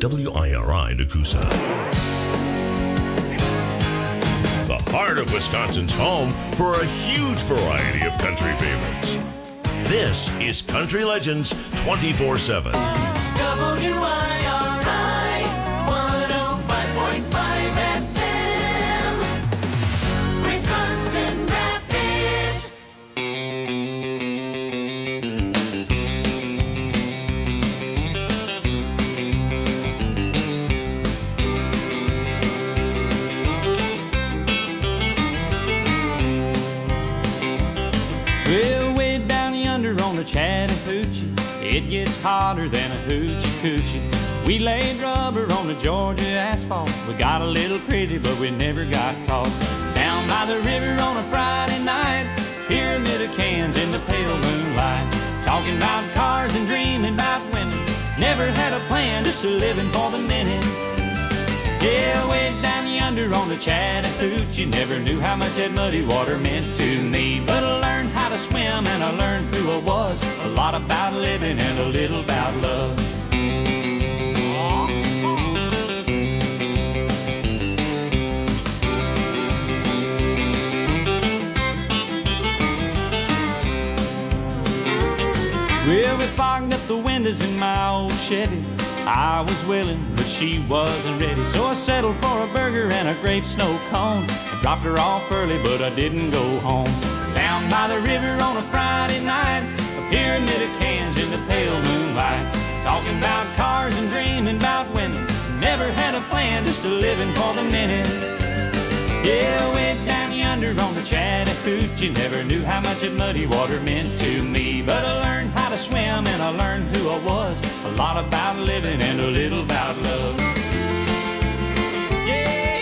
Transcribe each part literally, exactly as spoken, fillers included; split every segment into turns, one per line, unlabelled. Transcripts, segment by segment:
W I R I Nakusa. The heart of Wisconsin's home for a huge variety of country favorites. This is Country Legends twenty-four seven.
W I R I one oh five point five F M, Wisconsin Rapids.
Well, way down yonder on the Chattahoochee, it gets hotter than a hoochie coochie. We laid rubber on the Georgia asphalt. We got a little crazy, but we never got caught. Down by the river on a Friday night, pyramid of cans in the pale moonlight. Talking about cars and dreaming about women. Never had a plan, just a living for the minute. Yeah, way down yonder on the Chattahoochee, never knew how much that muddy water meant to me. But I learned how to swim and I learned who I was. A lot about living and a little about love. Well, we fogged up the windows in my old Chevy. I was willing, but she wasn't ready. So I settled for a burger and a grape snow cone. I dropped her off early, but I didn't go home. Down by the river on a Friday night, a pyramid of cans in the pale moonlight. Talking about cars and dreaming about women. Never had a plan, just a living for the minute. Yeah, way down yonder on the Chattahoochee, never knew how much that muddy water meant to me. But I learned how to swim and I learned who I was. A lot about living and a little about love. Yeah.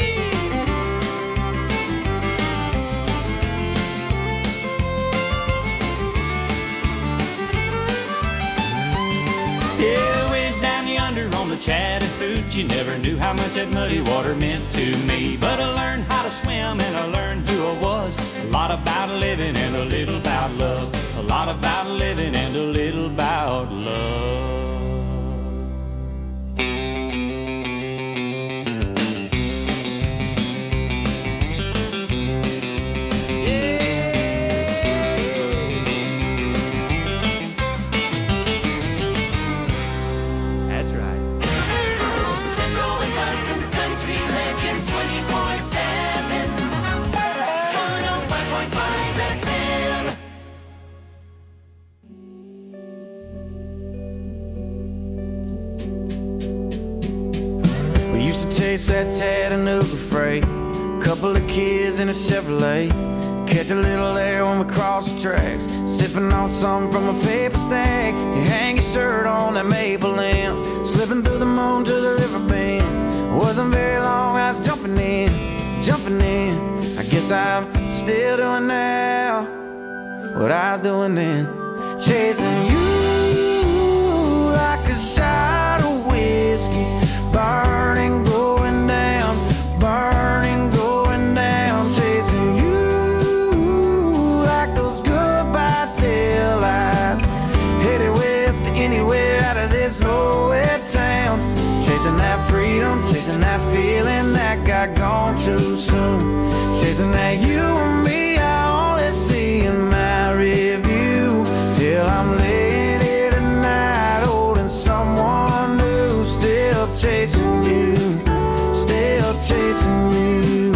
Yeah, way down yonder on the Chattahoochee, never knew how much that muddy water meant to me. But I learned how to swim and I learned who I was. A lot about living and a little about love. A lot about living and a little about love.
Chase that Chattanooga freight, couple of kids in a Chevrolet, catch a little air when we cross the tracks, sipping on something from a paper stack. You hang your shirt on that maple limb, slipping through the moon to the river bend. Wasn't very long, I was jumping in, jumping in. I guess I'm still doing now what I was doing then, chasing you like a shot of whiskey, burning, going down, burning, going down, chasing you like those goodbye tail lights, headed west to anywhere out of this nowhere town, chasing that freedom, chasing that feeling that got gone too soon, chasing that you and me I only see in my review, till I'm laying here tonight holding someone new, still chasing you, still chasing you.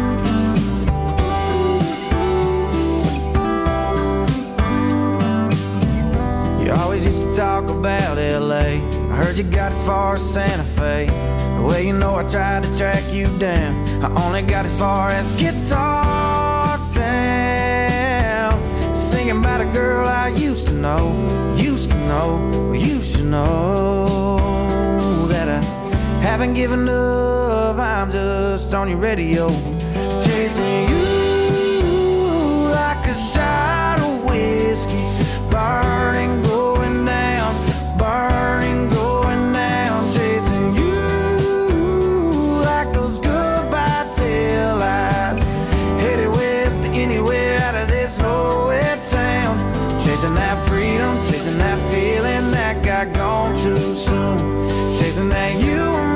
You always used to talk about L A, I heard you got as far as Santa Fe. Well, you know I tried to track you down, I only got as far as Guitar Town, singing about a girl I used to know, used to know, used to know, that I haven't given up, I'm just on your radio, chasing you like a shot of whiskey, burning, going down, burning, going down, chasing you like those goodbye tail lights, headed west to anywhere out of this nowhere town, chasing that freedom, chasing that feeling that got gone too soon, chasing that you and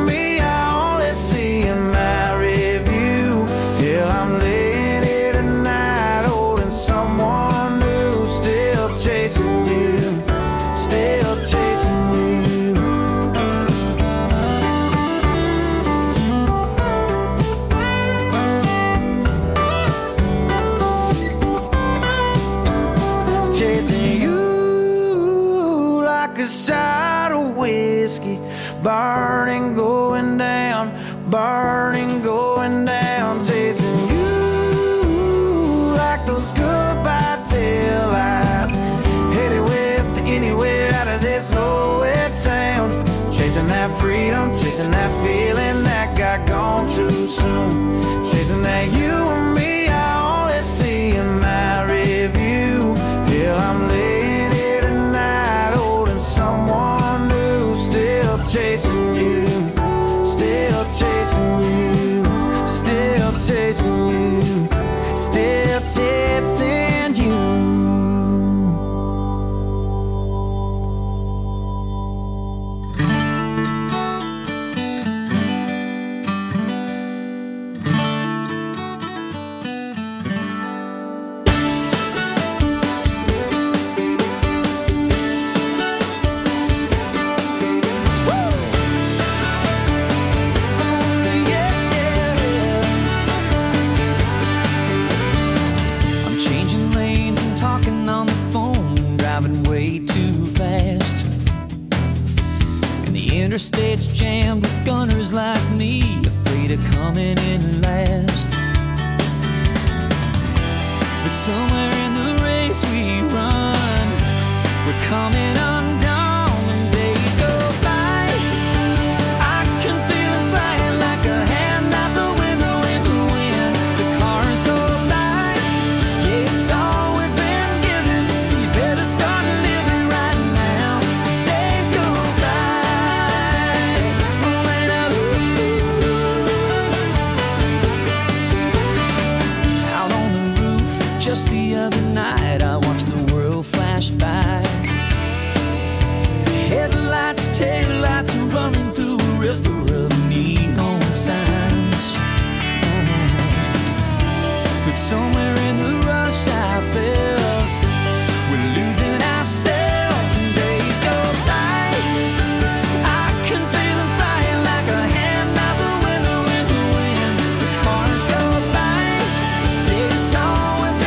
shot of whiskey. Burning, going down, burning, going down. Chasing you like those goodbye taillights. Headed west to anywhere out of this nowhere town. Chasing that freedom, chasing that feeling that got gone too soon. Chasing that you and me, I only see in my review. Hell, I'm laying here tonight, holding someone new. Still chasing you, still chasing you, still chasing you, still chasing you.
Interstate's jammed with gunners like me, afraid of coming in last. But somewhere in the race we run, we're coming undone when days go by. I can feel them flying like a hand out the window in the wind. The cars go by, yeah, it's all we've been given, so you better start living right now, 'cause days go by. Just the other night, I watched the world flash by. Headlights, taillights, running through a river of neon signs. Oh. But somewhere in the rush, I felt we're losing ourselves, and days go by. I can feel them flying like a hand out the window in the wind. The cars go by, it's all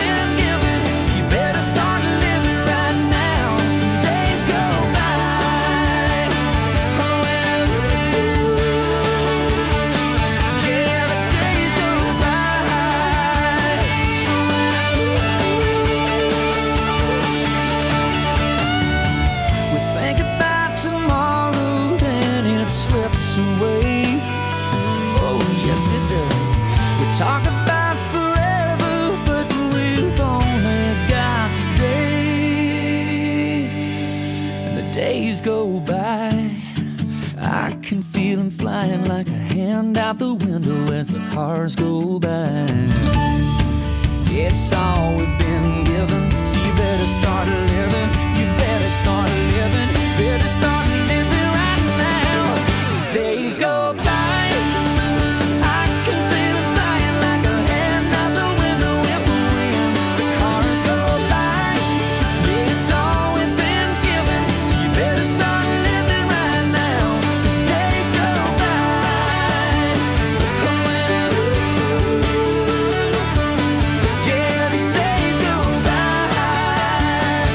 away. Oh yes it does. We talk about forever, but we've only got today. And the days go by, I can feel them flying like a hand out the window as the cars go by. It's all we've been given, so you better start living. You better start living. Better start living right now. Days go by, I can feel them flying like a hand out the window in the wind. The cars go by, it's all we've been given, so you better start living right now, 'cause days go by. Oh, yeah, these days go by.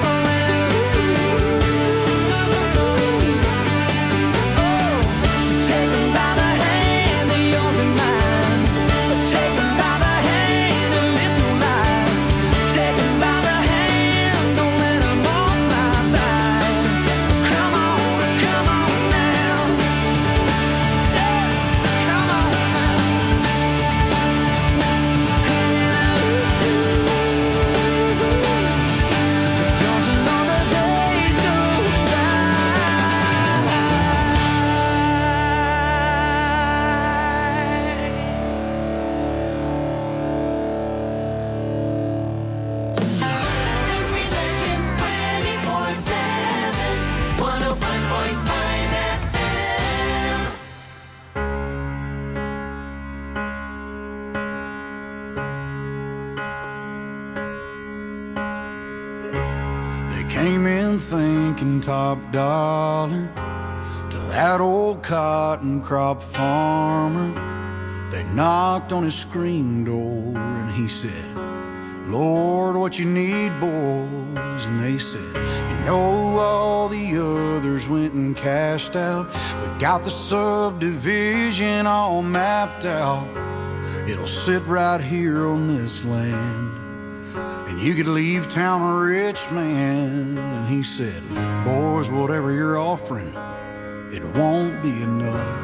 Came in thinking top dollar to that old cotton crop farmer. They knocked on his screen door and he said, Lord, what you need, boys? And they said, you know, all the others went and cashed out. We got the subdivision all mapped out. It'll sit right here on this land, and you could leave town a rich man. And he said, boys, whatever you're offering, it won't be enough.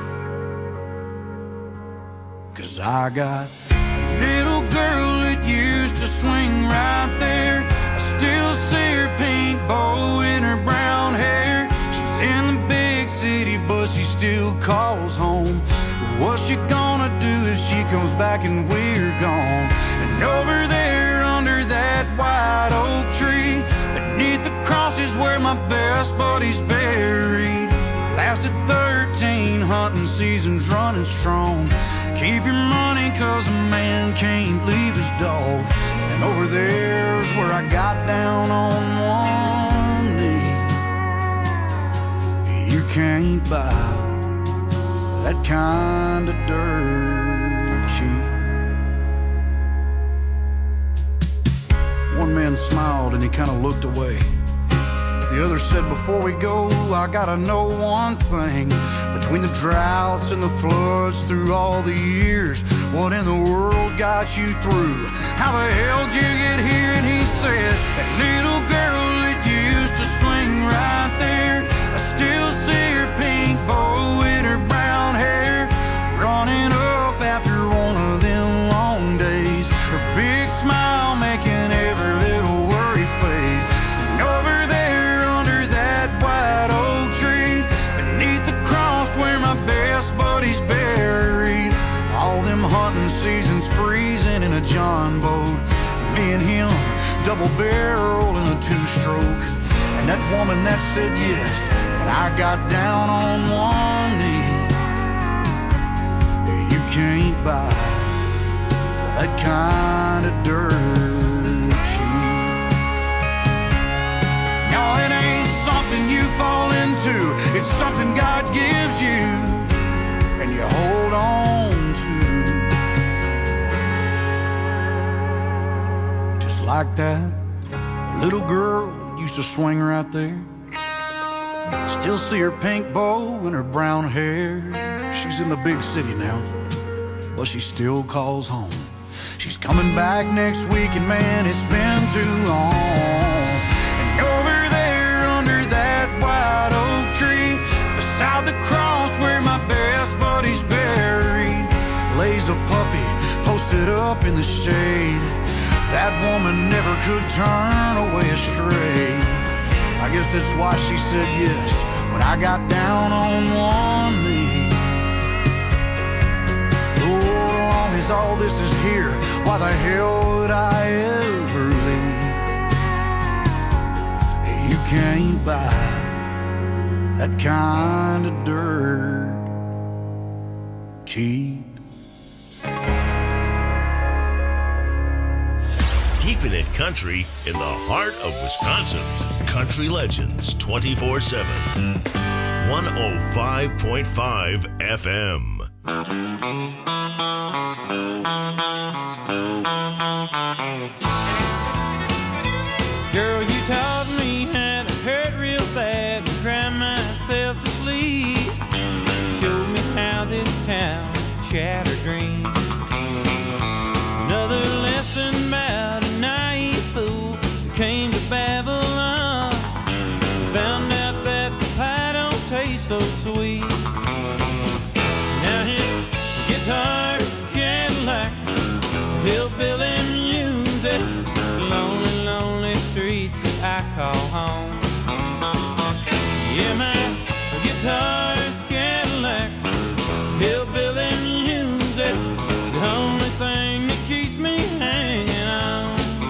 'Cause I got a little girl that used to swing right there. I still see her pink bow in her brown hair. She's in the big city, but she still calls home. What's she gonna do if she comes back and we're gone? And over there under that white oak tree, beneath the cross is where my best buddy's buried. Lasted thirteen hunting seasons running strong. Keep your money 'cause a man can't leave his dog. And over there's where I got down on one knee. You can't buy that kind of dirt cheap. One man smiled and he kind of looked away. The other said, before we go, I gotta know one thing. Between the droughts and the floods through all the years, what in the world got you through? How the hell did you get here? And he said, that little girl that used to swing right there, I still see her pink bow in her brown hair, running up after one of them long days. Her big smile making every little worry fade. And over there under that white oak tree, beneath the cross where my best buddy's buried, all them hunting seasons freezing in a John boat, me and him double barrel in a two-stroke. And that woman that said yes, but I got down on one knee. You can't buy that kind of dirt cheap. No, it ain't something you fall into, it's something God gives you and you hold on to. Just like that, the little girl used to swing right there. I still see her pink bow and her brown hair. She's in the big city now, but she still calls home. She's coming back next week, and man, it's been too long. And over there under that white oak tree, beside the cross where my best buddy's buried, lays a puppy posted up in the shade. That woman never could turn away astray. I guess that's why she said yes when I got down on one knee. Lord, as long as all this is here, why the hell would I ever leave? You can't buy that kind of dirt cheap.
Keeping it country in the heart of Wisconsin. Country Legends twenty-four seven. one oh five point five F M.
Girl, you taught me how to hurt real bad and cry myself to sleep. Showed me how this town shattered dreams. Another lesson about a naive fool who came to Babylon. Found out that the pie don't taste so sweet. Now his guitar's Cadillac, hillbilly music, lonely, lonely streets that I call home. Yeah, my guitar's Cadillac, hillbilly music, the only thing that keeps me hanging on.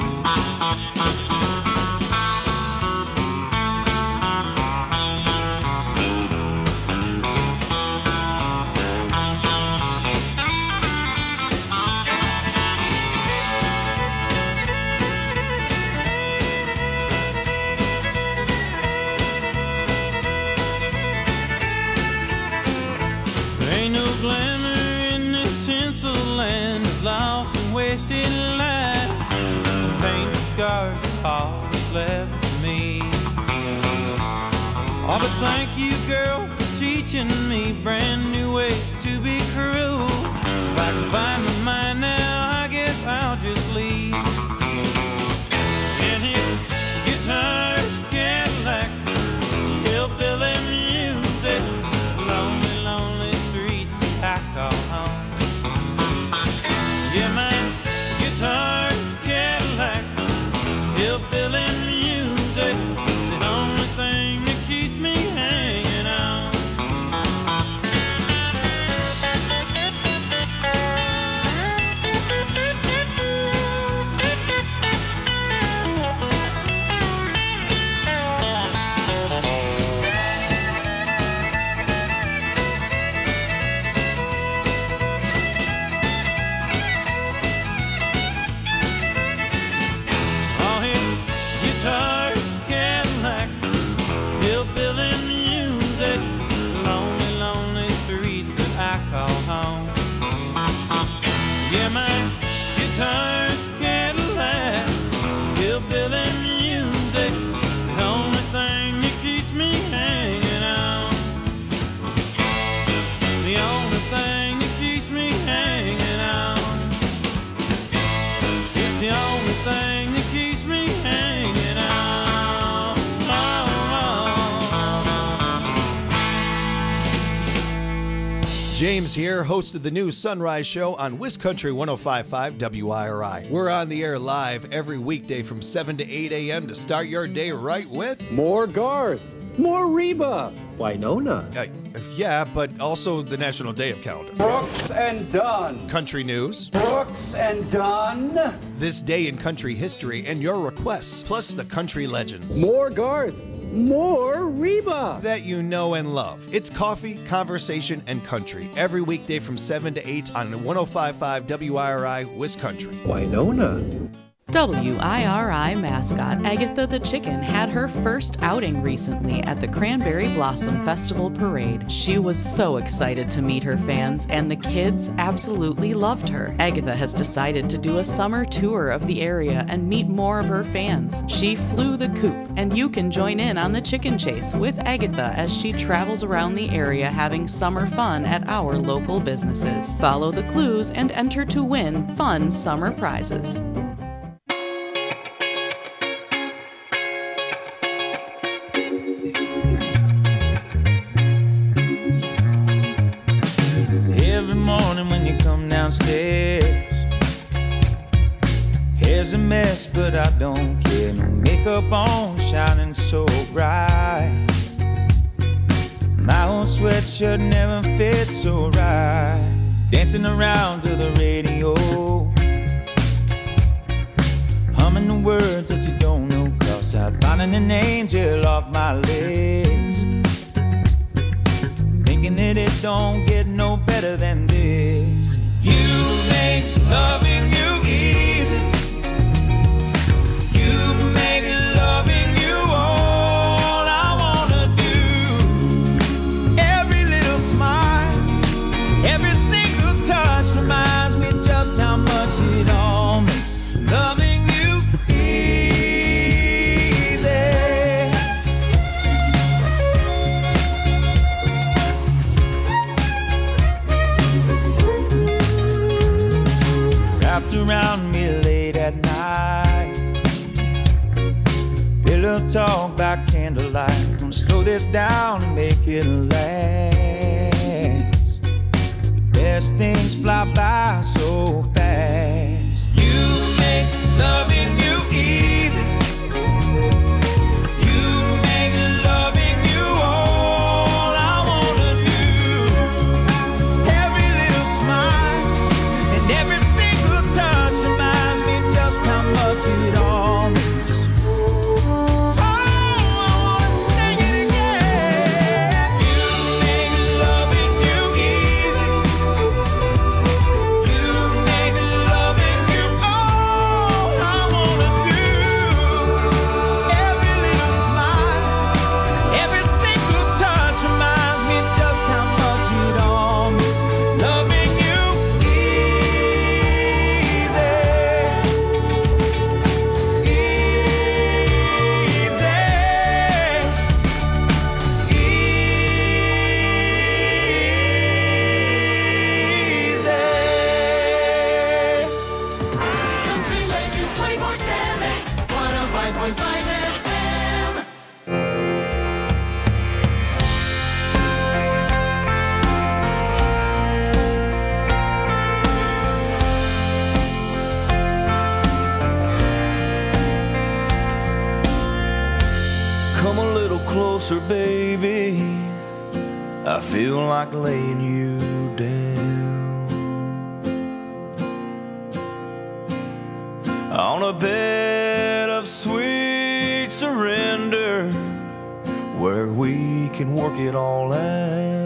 There ain't no glamour in this tinsel land of lost and wasted life.
thank you, girl, for teaching me brand new ways to be cruel. If I can find my mind now, I guess I'll just leave. And his guitars, Cadillacs, hillbilly music, lonely, lonely streets I call home. Yeah, my guitars, Cadillacs, hillbilly music, the only thing that keeps me hanging on. All his guitars, Cadillacs, hillbilly music, lonely, lonely streets that I call home. Yeah, my guitars, Cadillacs, hillbilly music, the only thing that keeps me hanging on. It's the only thing that keeps me hanging on. It's the only thing that keeps me hanging on. Oh,
James here, host of the new Sunrise Show on WisCountry one oh five point five W I R I. We're on the air live every weekday from seven to eight a.m. to start your day right with...
More Garth. More Reba. Winona.
Uh, yeah, but also the National Day of Calendar.
Brooks and Dunn.
Country news.
Brooks and Dunn.
This day in country history and your requests, plus the country legends.
More Garth. More Reba.
That you know and love. It's coffee, conversation, and country. Every weekday from seven to eight on one oh five point five W I R I, WisCountry.
Winona.
W I R I mascot Agatha the Chicken had her first outing recently at the Cranberry Blossom Festival Parade. She was so excited to meet her fans, and the kids absolutely loved her. Agatha has decided to do a summer tour of the area and meet more of her fans. She flew the coop, and you can join in on the chicken chase with Agatha as she travels around the area having summer fun at our local businesses. Follow the clues and enter to win fun summer prizes.
Every morning when you come downstairs, hair's a mess, but I don't care. No makeup on, shining so bright. My old sweatshirt never fits so right. Dancing around to the radio, humming the words that you don't know, 'cause I'm finding an angel off my list. Thinking that it don't get no better than this. You make loving you easy. You make loving you all I wanna do. Every little smile, every single touch reminds me just how much it all makes loving you easy. Wrapped around me late at night, pillow talk by candlelight. Gonna slow this down and make it last. The best things fly by so fast. You make loving you easy. You make loving you all I wanna do. Every little smile and every single touch reminds me just how much it all means. Oh, I wanna sing it again. You make loving you easy. You make loving you all I wanna
closer, baby. I feel like laying you down on a bed of sweet surrender where we can work it all out.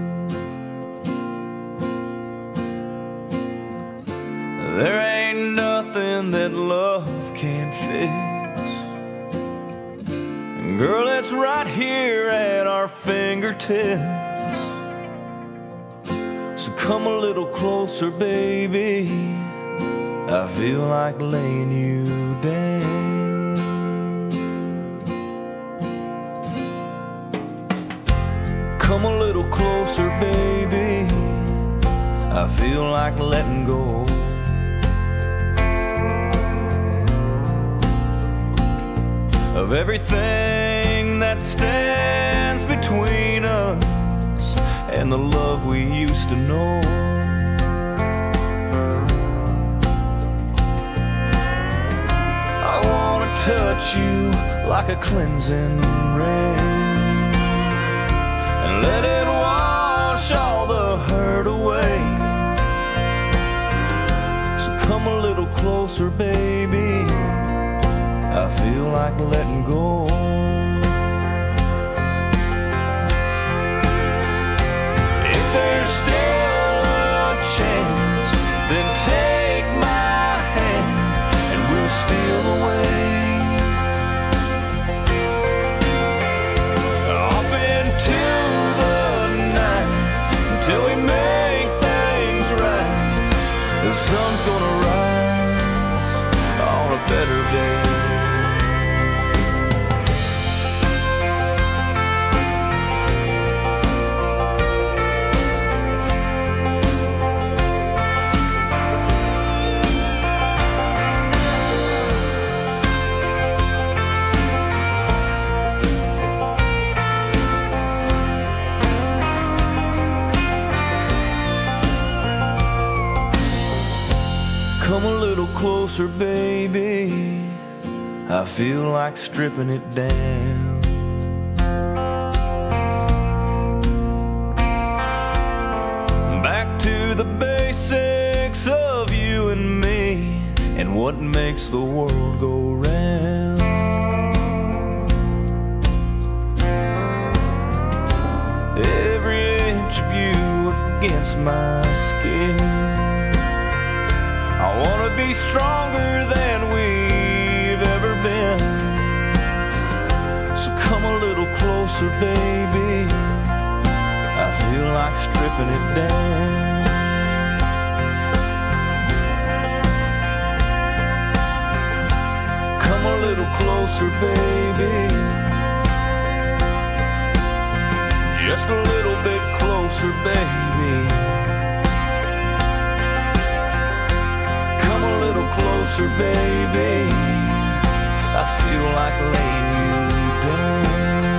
There ain't nothing that love can't fix. Girl, it's right here at our fingertips. So come a little closer, baby. I feel like laying you down. Come a little closer, baby. I feel like letting go. Of everything that stands between us and the love we used to know. I wanna touch you like a cleansing rain and let it wash all the hurt away. So come a little closer, baby. I feel like letting go. If there's still a chance, then take my hand and we'll steal away off into the night until we make things right. The sun's gonna rise on a better day. Come a little closer, baby. I feel like stripping it down. Back to the basics of you and me and what makes the world go round. Every inch of you against my skin. I wanna be stronger than we've ever been. So come a little closer, baby. I feel like stripping it down. Come a little closer, baby. Just a little bit closer, baby. A little closer, baby. I feel like laying you down.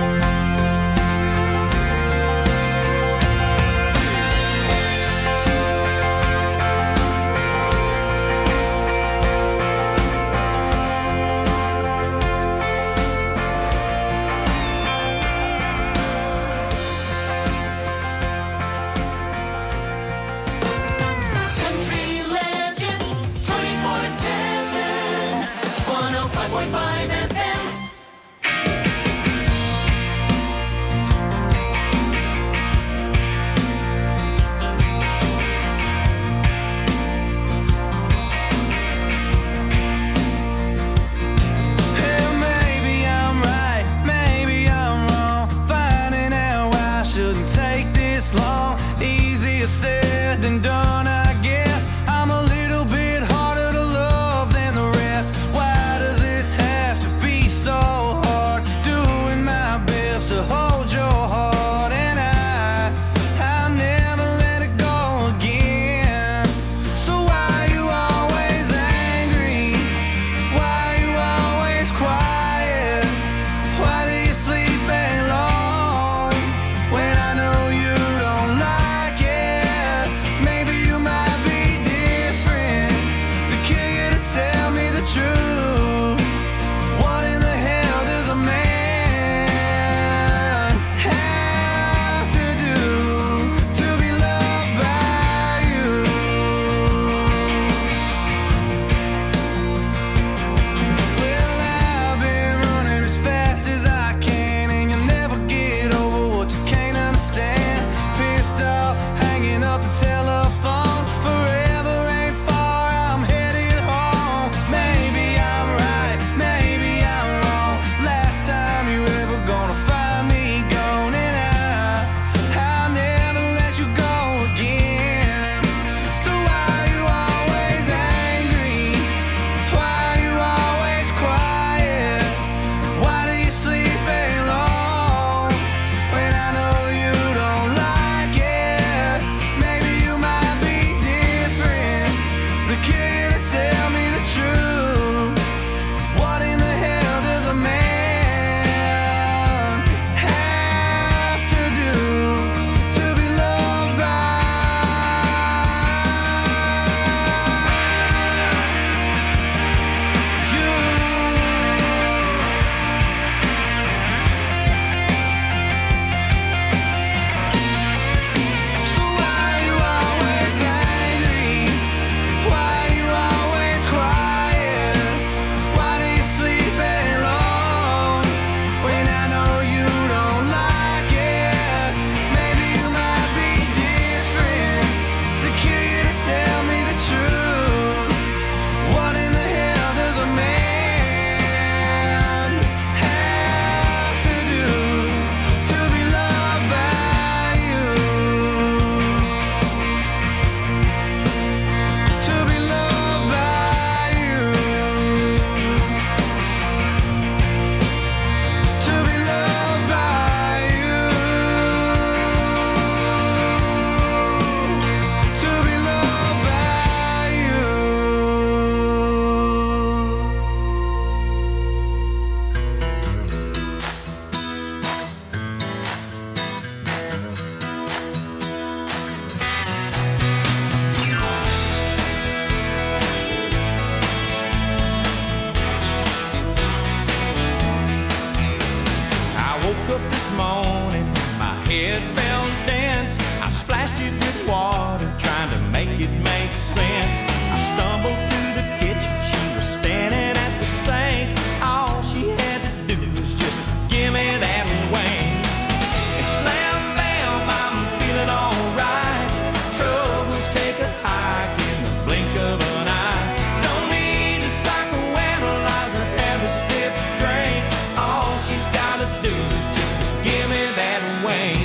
bell dance. I splashed it with water, trying to make it make sense. I stumbled to the kitchen, she was standing at the sink. All she had to do was just give me that wing. And slam bam, I'm feeling alright. Troubles take a hike in the blink of an eye. Don't need to psychoanalyze or have a stiff drink. All she's gotta do is just give me that wing.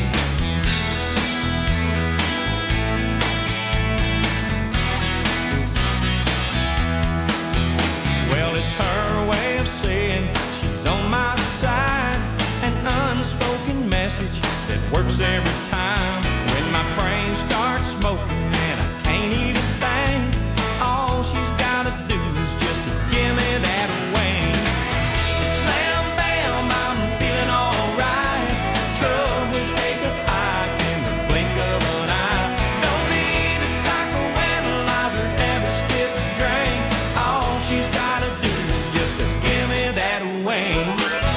Well, it's her way of saying she's on my side. An unspoken message that works every time. When my brain starts smoking and I can't even think, all she's gotta do is just give me that wing. Slam bam, I'm feeling alright. Troubles take a hike in the blink of an eye. Don't need a psychoanalyze or have a stiff drink. All she's gotta do is just give me that wing.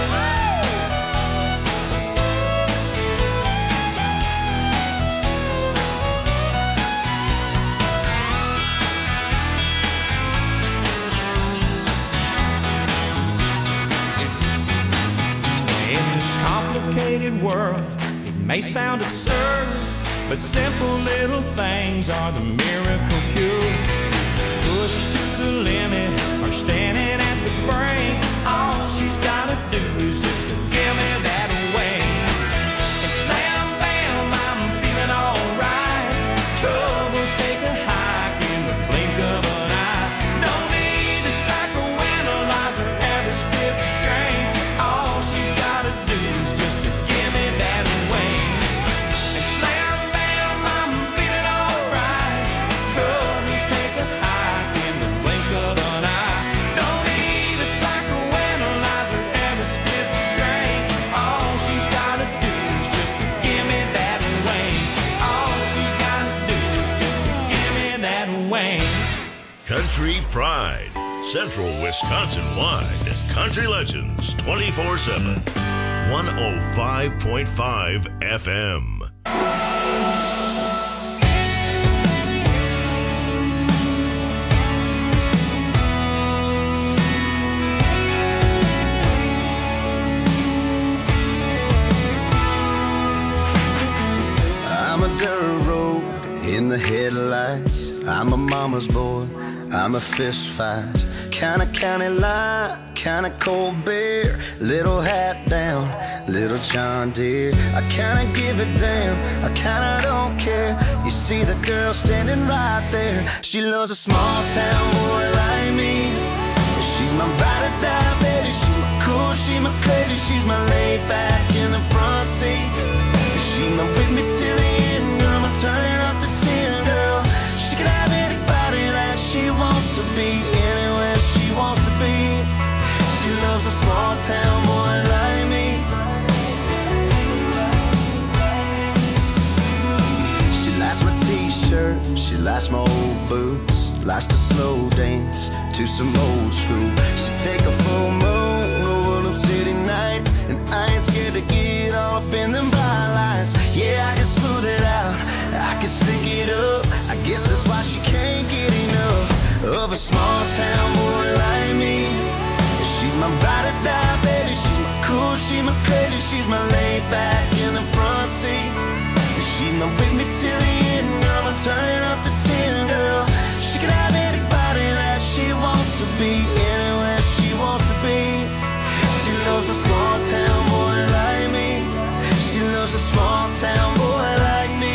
In this complicated world, it may sound absurd, but simple little things are the miracle cure. Pushed to the limit or standing at the brink, all she's gotta do is just give me that wing. And slam bam, I'm feeling alright. Troubles take a hike in the blink of an eye. Don't need a psychoanalyze or have a stiff drink. All she's gotta do is just give me that wing. And slam bam, I'm feeling alright. Troubles take a hike in the blink of an eye. Don't need a psychoanalyze or have a stiff drink. All she's gotta do is just give me that wing. All she's gotta do is just give me that wing.
Country Pride, Central Wisconsin wide. Country Legends twenty-four seven. one oh five point five F M.
I'm a dirt road in the headlights. I'm a mama's boy. I'm a fist fight. Kinda county line, kinda cold beer. Little hat down, little John Deere. I kinda give it down, I kinda don't care. You see the girl standing right there. She loves a small town boy like me. She's my ride or die, baby. She's my cool, she's my crazy. She's my laid back in the front seat. She's my with me till the end, girl. I'm turning up the ten, girl. She can have anybody that she wants to be, anywhere she wants to be. She loves a small town boy like me. She likes my t-shirt, she likes my old boots, likes to slow dance to some old school. She take a full moon over them city nights, and I ain't scared to get all up in them bright lights. Yeah, I can smooth it out, I can stick it up. I guess that's why she can't get enough of a small town boy like me. She's my ride or die, baby. She's my cool, she's my crazy. She's my laid back in the front seat. She's my with me till the end, girl. I'm turning up the ten, girl. She can have anybody that she wants to be, anywhere she wants to be. She loves a small town boy like me. She loves a small town boy like me.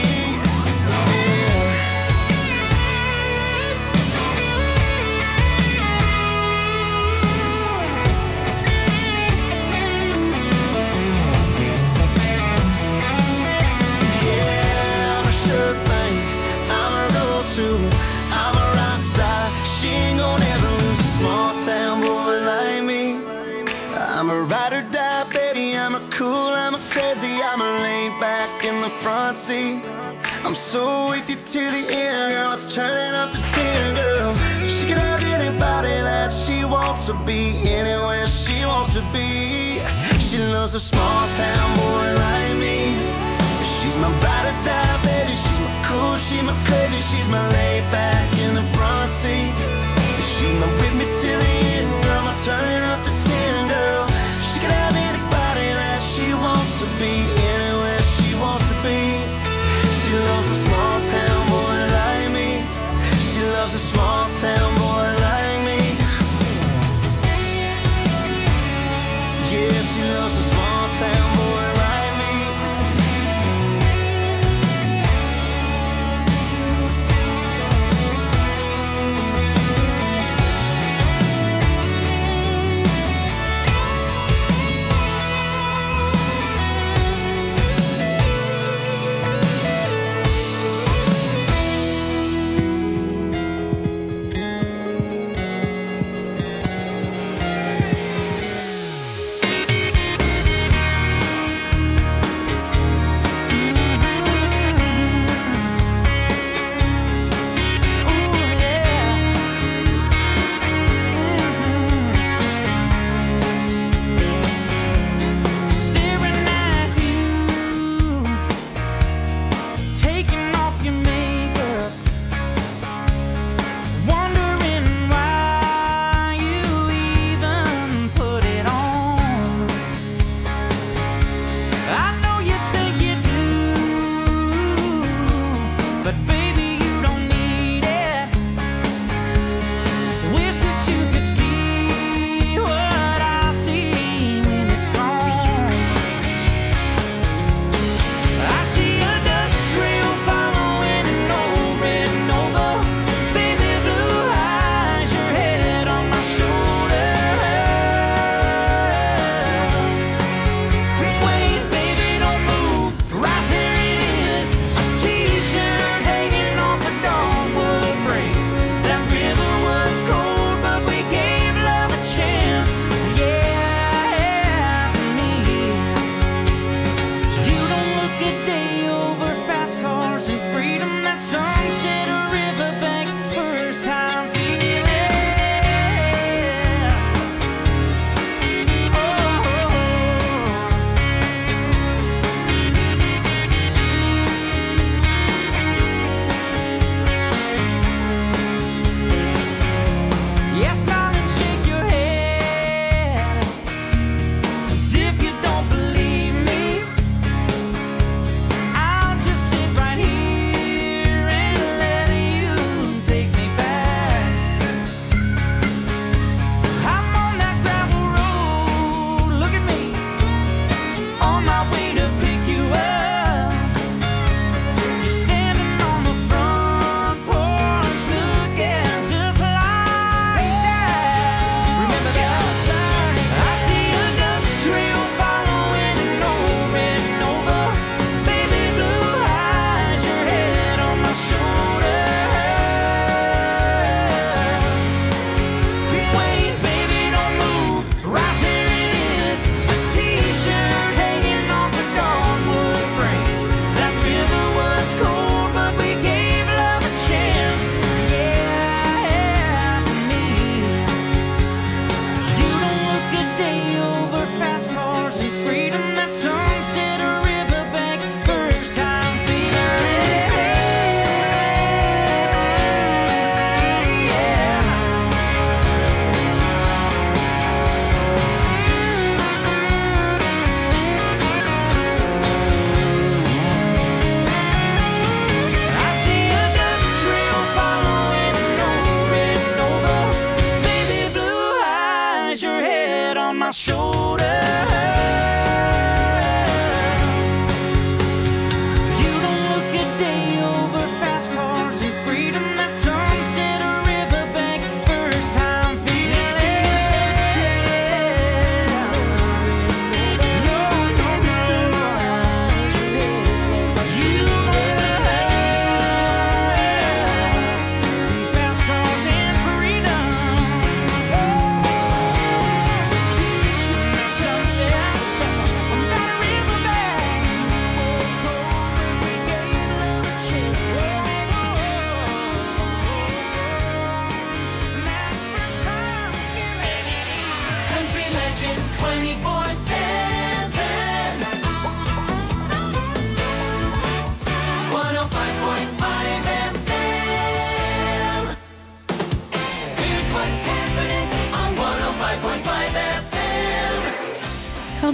I'm a rock star. She ain't gonna ever lose a small town boy like me. I'm a ride or die, baby. I'm a cool, I'm a crazy. I'm a laid back in the front seat. I'm so with you to the end, girl. Let's turn it up to ten, girl. She can have anybody that she wants to be, anywhere she wants to be. She loves a small town boy like me. She's She's my ride-or-die, baby. She's my cool, she's my crazy. She's my laid back in the front seat. She's my with me till the end, girl. My turn up to ten, girl. She can have anybody that she wants to be, anywhere she wants to be. She loves a small town boy like me. She loves a small town boy like me. Yeah, she loves a small town boy like me.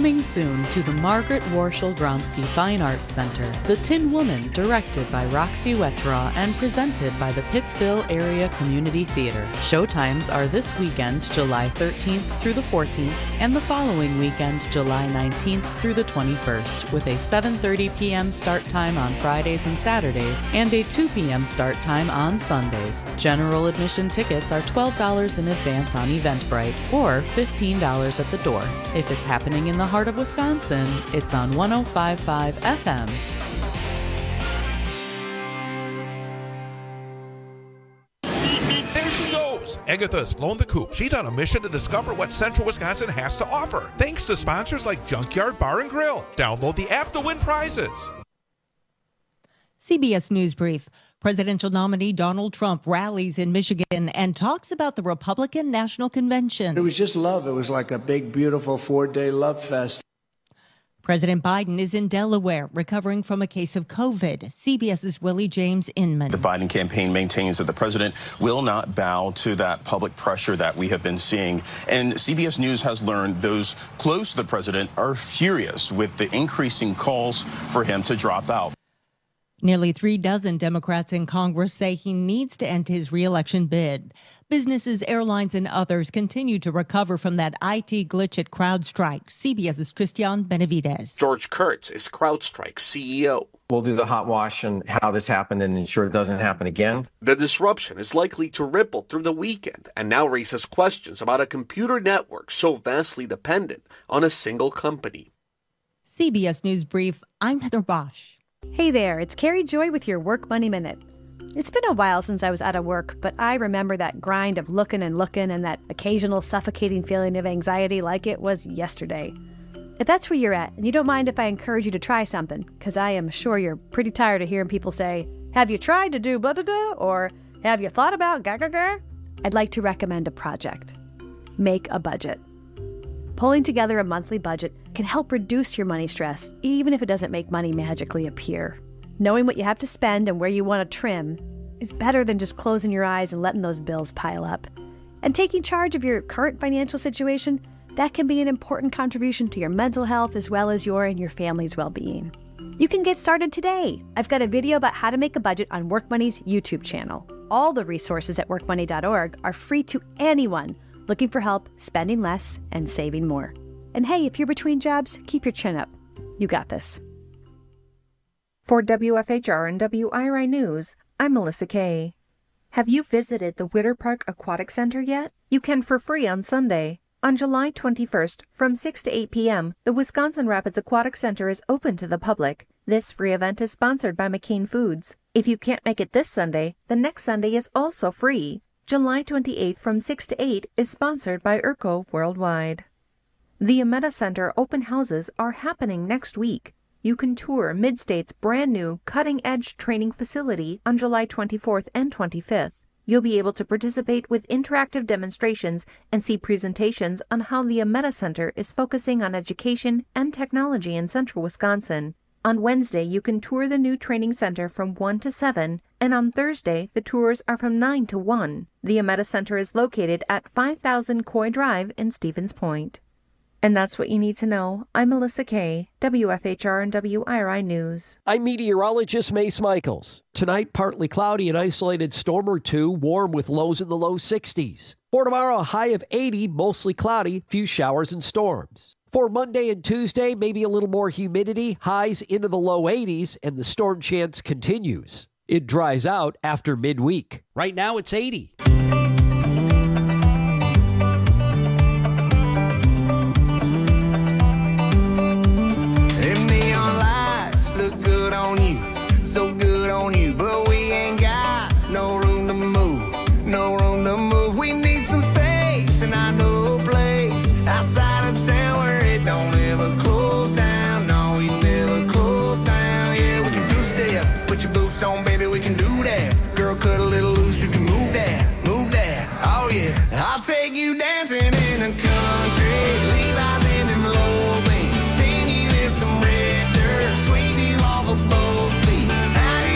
Coming soon to the Margaret Warshel Gronsky Fine Arts Center, The Tin Woman, directed by Roxy Wetraw and presented by the Pittsville Area Community Theater. Showtimes are this weekend, July thirteenth through the fourteenth, and the following weekend, July nineteenth through the twenty-first, with a seven thirty p.m. start time on Fridays and Saturdays and a two p.m. start time on Sundays. General admission tickets are twelve dollars in advance on Eventbrite or fifteen dollars at the door. If it's happening in the heart of Wisconsin, it's on one oh five point five F M.
There she goes! Agatha's blown the coop. She's on a mission to discover what Central Wisconsin has to offer. Thanks to sponsors like Junkyard Bar and Grill. Download the app to win prizes.
C B S News Brief. Presidential nominee Donald Trump rallies in Michigan and talks about the Republican National Convention.
It was just love. It was like a big, beautiful four-day love fest.
President Biden is in Delaware recovering from a case of COVID. CBS's Willie James Inman.
The Biden campaign maintains that the president will not bow to that public pressure that we have been seeing. And C B S News has learned those close to the president are furious with the increasing calls for him to drop out.
Nearly three dozen Democrats in Congress say he needs to end his reelection bid. Businesses, airlines, and others continue to recover from that I T glitch at CrowdStrike. CBS's Christian Benavidez.
George Kurtz is CrowdStrike's C E O.
We'll do the hot wash and how this happened and ensure it doesn't happen again.
The disruption is likely to ripple through the weekend and now raises questions about a computer network so vastly dependent on a single company.
C B S News Brief, I'm Heather Bosch.
Hey there, it's Carrie Joy with your Work Money Minute. It's been a while since I was out of work, but I remember that grind of looking and looking and that occasional suffocating feeling of anxiety like it was yesterday. If that's where you're at, and you don't mind if I encourage you to try something, because I am sure you're pretty tired of hearing people say, have you tried to do blah blah blah, or have you thought about ga ga ga? I'd like to recommend a project. Make a budget. Pulling together a monthly budget can help reduce your money stress, even if it doesn't make money magically appear. Knowing what you have to spend and where you want to trim is better than just closing your eyes and letting those bills pile up. And taking charge of your current financial situation, that can be an important contribution to your mental health as well as your and your family's well-being. You can get started today. I've got a video about how to make a budget on WorkMoney's YouTube channel. All the resources at work money dot org are free to anyone looking for help spending less and saving more. And hey, if you're between jobs, keep your chin up. You got this.
For W F H R and W I R I News, I'm Melissa Kay. Have you visited the Witter Park Aquatic Center yet? You can for free on Sunday. On July twenty-first, from six to eight p.m., the Wisconsin Rapids Aquatic Center is open to the public. This free event is sponsored by McCain Foods. If you can't make it this Sunday, the next Sunday is also free. July twenty-eighth from six to eight is sponsored by ERCO Worldwide. The Ameta Center open houses are happening next week. You can tour Midstate's brand new cutting-edge training facility on July twenty-fourth and twenty-fifth. You'll be able to participate with interactive demonstrations and see presentations on how the Ameta Center is focusing on education and technology in central Wisconsin. On Wednesday, you can tour the new training center from one to seven, and on Thursday, the tours are from nine to one. The Ameta Center is located at five thousand Coy Drive in Stevens Point. And that's what you need to know. I'm Melissa Kay, W F H R and W I R I News.
I'm meteorologist Mace Michaels. Tonight, partly cloudy, an isolated storm or two, warm with lows in the low sixties. For tomorrow, a high of eighty, mostly cloudy, few showers and storms. For Monday and Tuesday, maybe a little more humidity, highs into the low eighties, and the storm chance continues. It dries out after midweek. Right now, it's eighty.
So good on you, but we ain't got no room to move, no room to move. We need some space, and I know a place outside of town where it don't ever close down. No, we never close down. Yeah, we can two-step, put your boots on, baby, we can do that. Girl, cut a little loose, you can move that, move that. Oh yeah, I'll take you dancing in the country, Levi's in them low beams, spin you in some red dirt, sweep you off of both feet. Now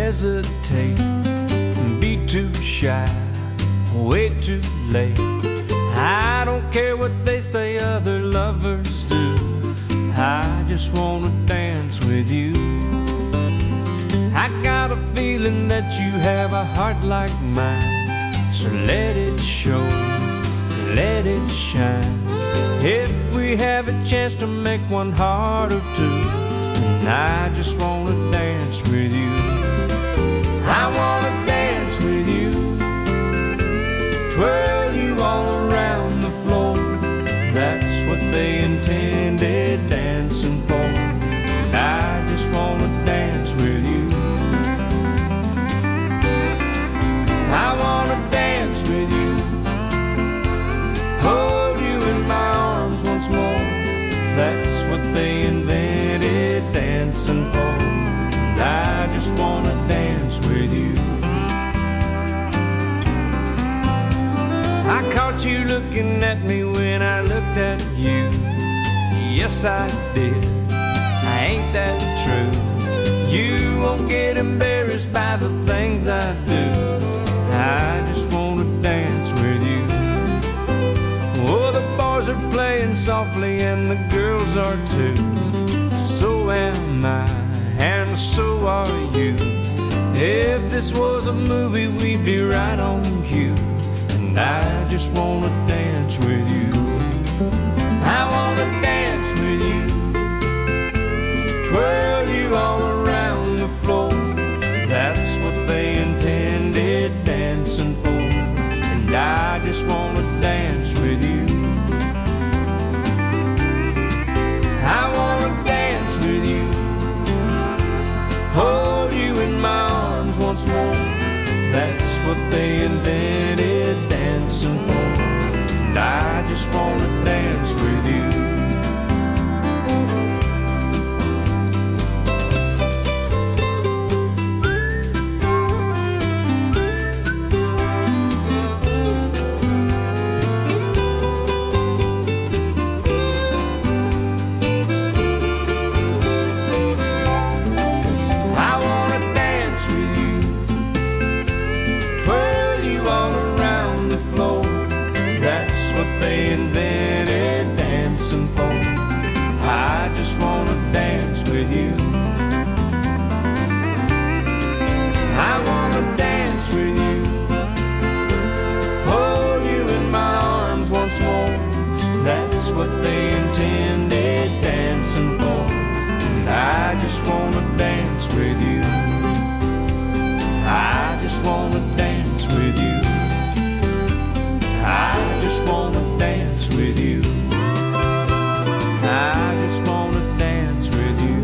hesitate, be too shy, way too late. I don't care what they say other lovers do, I just wanna dance with you. I got a feeling that you have a heart like mine, so let it show, let it shine. If we have a chance to make one heart of two, and I just wanna dance with you. I wanna dance with you, twirl you all around the floor. That's what they intended dancing for, and I just wanna dance with you. I wanna dance with you, hold you in my arms once more. That's what they invented dancing for, and I just wanna dance with you. I caught you looking at me when I looked at you. Yes, I did. Ain't that true? You won't get embarrassed by the things I do. I just wanna dance with you. Oh, the boys are playing softly and the girls are too. So am I, and so are you. If this was a movie, we'd be right on cue. And I just wanna dance with you. I wanna dance with you, twirl you all around the floor. That's what they intended dancing for, and I just wanna dance with you. I wanna dance with you, hold you in my arms once more. That's what they invented dancing for, and I just wanna dance with you. What they intended dancing for, and I just wanna dance with you. I just wanna dance with you. I just wanna dance with you. I just wanna dance with you.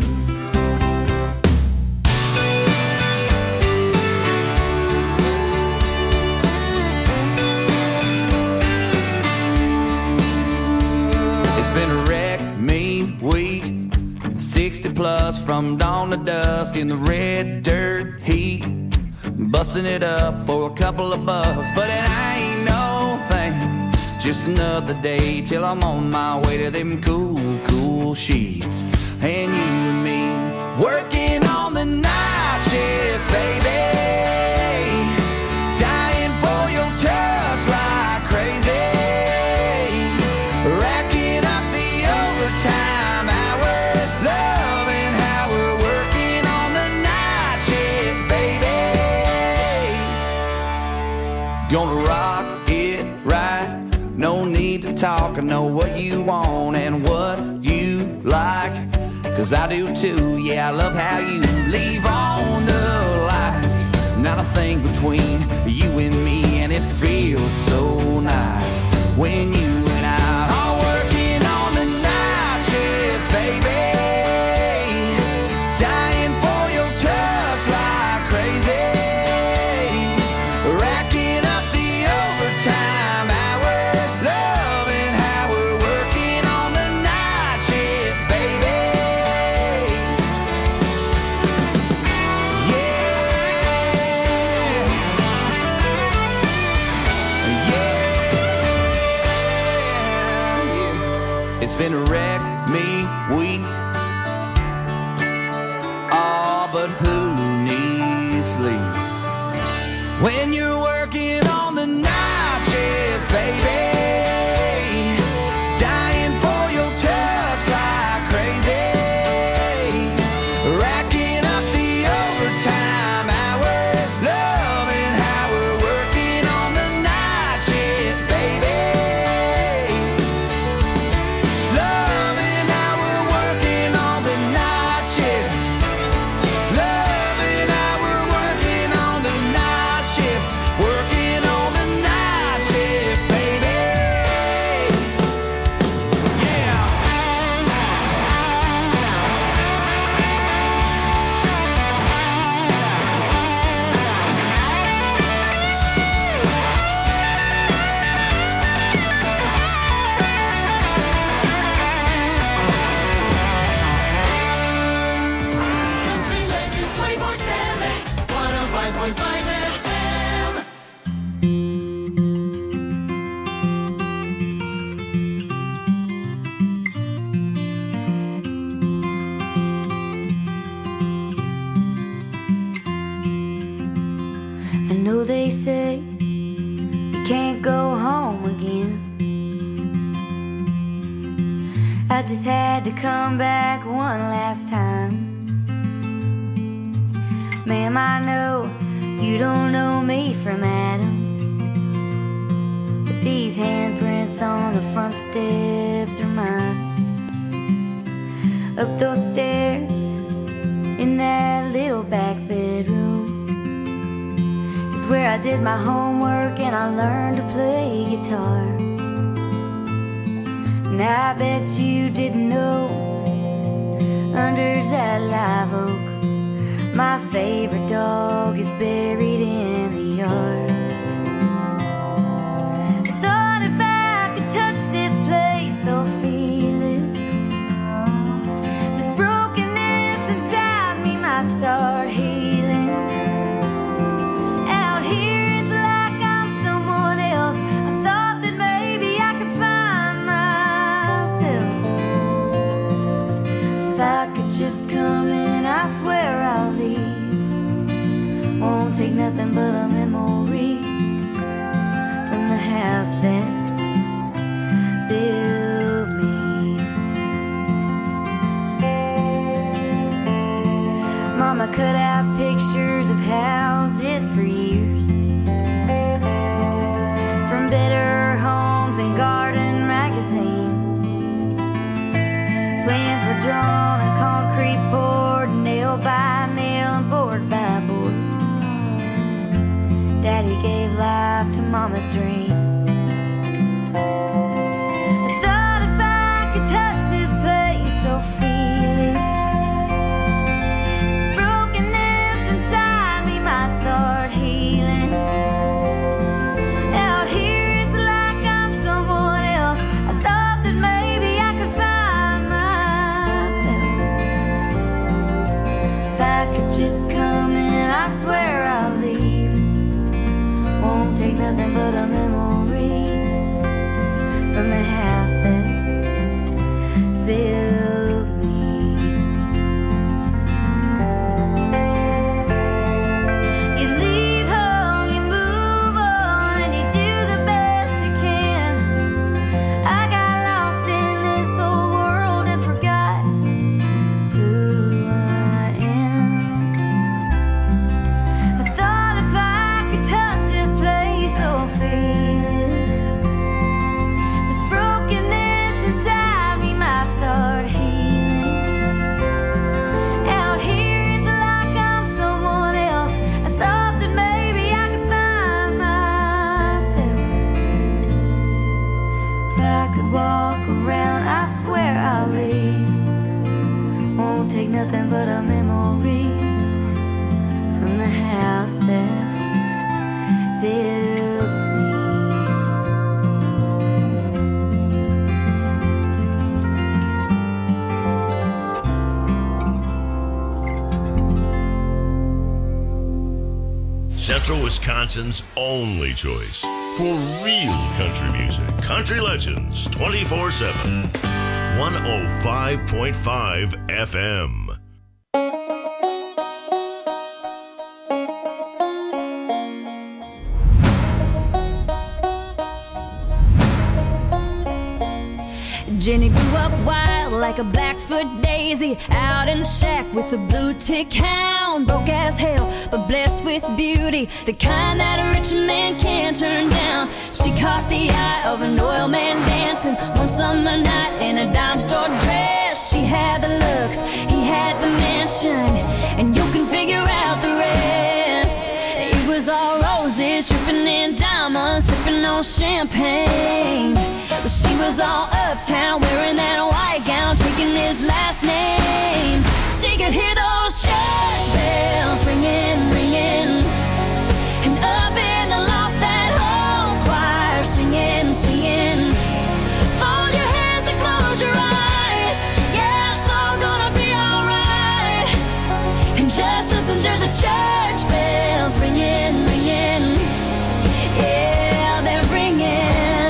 Week sixty plus from dawn to dusk in the red dirt heat, busting it up for a couple of bucks, but it ain't no thing. Just another day till I'm on my way to them cool, cool sheets. And you and me working on the night shift, baby, dying for your touch like crazy, racking up the overtime. Gonna rock it right, no need to talk. I know what you want and what you like, cause I do too. Yeah, I love how you leave on the lights. Not a thing between you and me, and it feels so nice when you and I are working on the night shift, baby, dying for your touch like crazy. sleep. When you're working on the night shift, baby, dying for your touch like crazy, racking up the overtime hours, loving how we're working on the night shift, baby, loving how we're working on the night shift, loving how we're working on the night shift, working on the night shift, baby. Yeah.
Country Legends twenty-four seven, one oh five point five F M.
I know they say you can't go home again. I just had to come back one last time. Ma'am, I know you don't know me from Adam, but these handprints on the front steps are mine. Up those stairs in that little back bedroom is where I did my homework and I learned to play guitar. And I bet you didn't know, under that live oak, my favorite dog is buried in the yard. I thought if I could touch this place, I'll feel it. This brokenness inside me might start healing. Out here it's like I'm someone else. I thought that maybe I could find myself. If I could just come in, I swear I'll leave. Won't take nothing but a memory from the house that built me. Mama cut out pictures of houses for years, from Better Homes and Garden magazine. Plans were drawn and concrete poured, nail by nail and board by board. Daddy gave life to Mama's dream. I thought if I could touch this place, I'll feel it. This brokenness inside me might start healing. Out here it's like I'm someone else. I thought that maybe I could find myself. If I could just come in, I swear I'll leave. Won't take nothing but a memory from the house that built me. You leave home, you move on, and you do the best you can. I got lost in this old world and forgot who I am. I thought if I could touch this place, I'll feel it. This brokenness inside me might start healing. Out here it's like I'm someone else. I thought that maybe I could find myself. If I could walk around, I swear I'll leave. Won't take nothing but a memory from the house that built me.
Central Wisconsin's only choice for real country music. Country Legends twenty-four seven. one oh five point five F M.
Jenny grew up wild like a Blackfoot daisy, out in the shack with a blue tick hound. Broke as hell, but blessed with beauty, the kind that a rich man can't turn down. She caught the eye of an oil man dancing one summer night in a dime store dress. She had the looks, he had the mansion, and you can figure out the rest. It was all roses, dripping in diamonds, sipping on champagne. But she was all uptown, wearing that white gown, taking his last name. She could hear those church bells ringing, ringing, and up in the loft that whole choir singing, singing. Fold your hands and close your eyes, yeah, it's all gonna be alright. And just listen to the church bells ringing, ringing, yeah, they're ringing.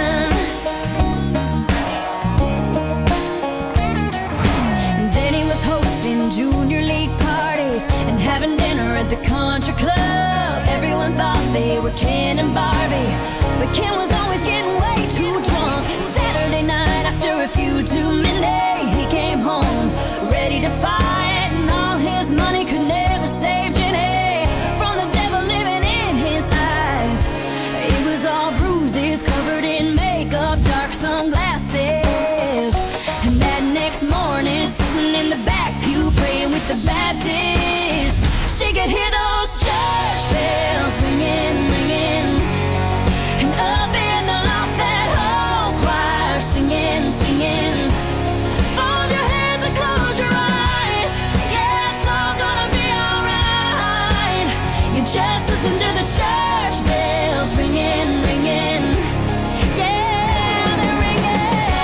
Junior league parties and having dinner at the country club. Everyone thought they were Ken and Barbie, but Ken was always getting way too drunk. Saturday night after a few too many, he came home ready to fight, and all his money could never save Jenny from the devil living in his eyes. It was all bruises, covered in makeup, dark sunglasses, and that next morning, sitting in the back pew praying with the Baptists, she could hear those church bells ringing, ringing, and up in the loft that whole choir singing, singing. Fold your hands and close your eyes, yeah, it's all gonna be alright. You just listen to the church bells ringing, ringing, yeah, they're ringing.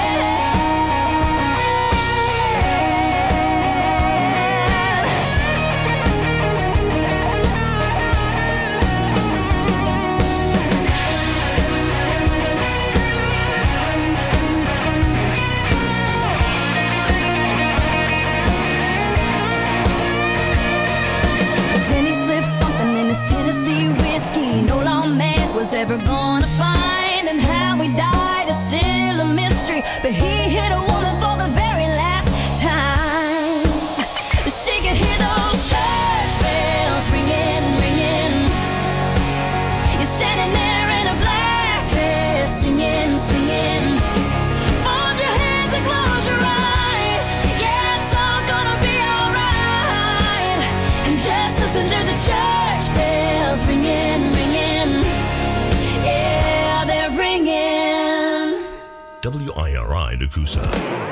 Jenny slipped something in his Tennessee whiskey no lawman was ever gonna find, and how he died is still a mystery, but he hit a woman for the very last time. She could hear those church bells ringing, ringing. You're standing there in a black dress, singing, singing. Fold your hands and close your eyes, yeah, it's all gonna be alright. And just listen to the church bells ringing, ringing, yeah, they're ringing.
W I R I Nakusa.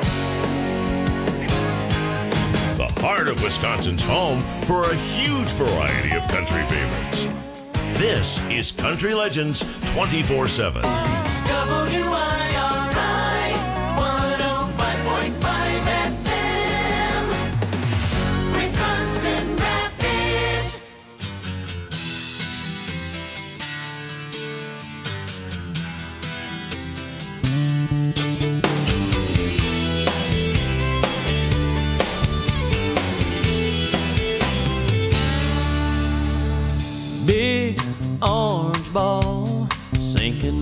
The heart of Wisconsin's home for a huge variety of country favorites. This is Country Legends twenty-four seven.
W I R I one oh five point five F M, Wisconsin Rapids.
Big orange ball